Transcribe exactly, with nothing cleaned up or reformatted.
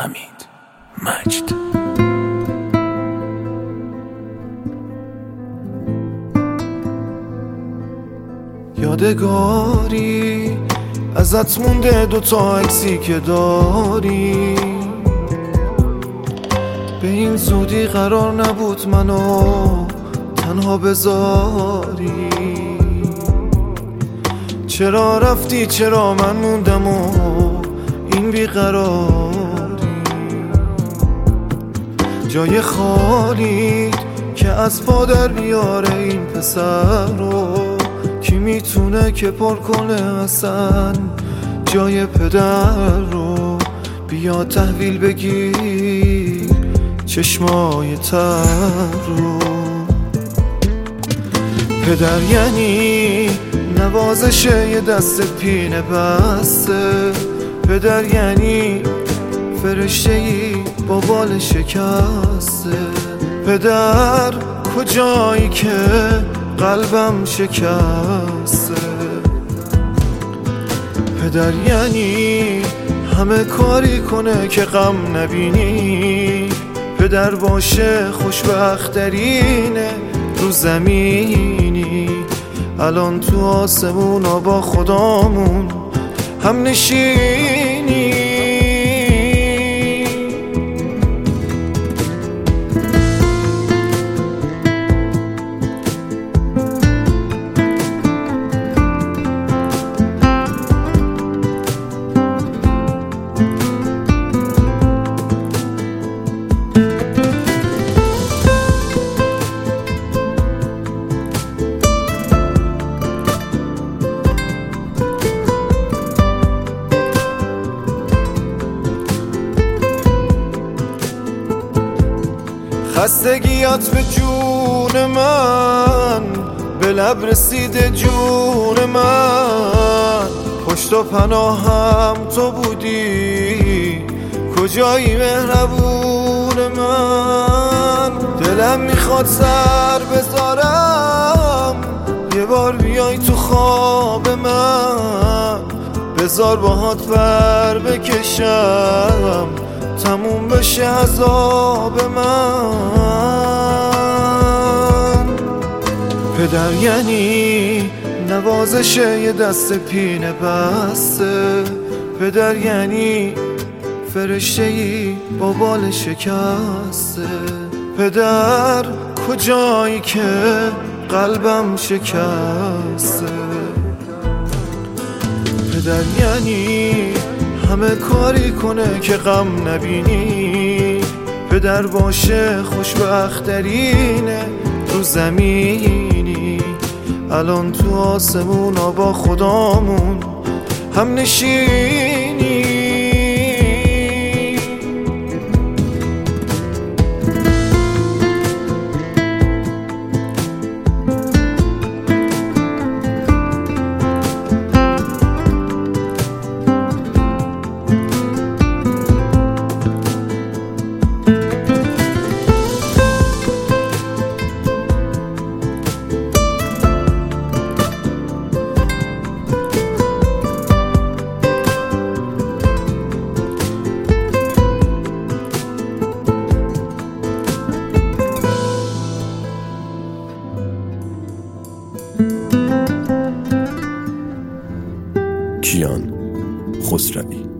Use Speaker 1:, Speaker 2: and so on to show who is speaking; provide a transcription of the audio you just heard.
Speaker 1: حمید مجد.
Speaker 2: یادگاری ازت مونده دوتا عکسی که داری، به این زودی قرار نبود منو تنها بذاری. چرا رفتی چرا من موندم و این بیقراری، جای خالی که از پا در بیاره این پسر رو، کی میتونه که پر کنه اصلا جای پدر رو. بیا تحویل بگیر چشمای تر رو. پدر یعنی نوازشه یه دست پینه بسته، پدر یعنی فرشته‌ای با بال شکسته. پدر کجایی که قلبم شکسته. پدر یعنی همه کاری کنه که غم نبینی، پدر باشه خوشبخت‌ترینه رو زمینی. الان تو آسمونا با خدامون هم نشینی. خستگیات به جون من، به لب رسیده جون من. پشت و پناهم تو بودی، کجایی مهربون من. دلم میخواد سر بذارم یه بار بیای تو خواب من، بذار باهات بر بکشم تموم بشه عذاب من. پدر یعنی نوازشه یه دست پینه بسته، پدر یعنی فرشته‌ای با بال شکسته. پدر کجایی که قلبم شکسته. پدر یعنی همه کاری کنه که غم نبینی، پدر باشه خوشبخت‌ترینه رو زمینی. الان تو آسمونا با خدامون هم نشینی.
Speaker 1: کیان خسروی.